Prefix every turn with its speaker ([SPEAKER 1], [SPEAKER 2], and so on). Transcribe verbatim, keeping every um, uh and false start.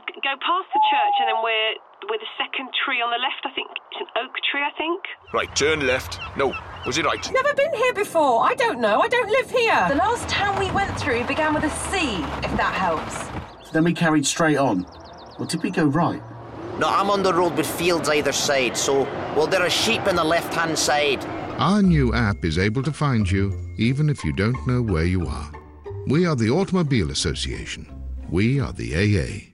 [SPEAKER 1] go past the church and then we're with the second tree on the left, I think. It's an oak tree, I think.
[SPEAKER 2] Right, turn left. No, was it right?
[SPEAKER 3] Never been here before. I don't know. I don't live here.
[SPEAKER 4] The last town we went through began with a C, if that helps.
[SPEAKER 5] Then we carried straight on. Or did we go right?
[SPEAKER 6] No, I'm on the road with fields either side, so, well, there are sheep on the left-hand side.
[SPEAKER 7] Our new app is able to find you, even if you don't know where you are. We are the Automobile Association. We are the A A.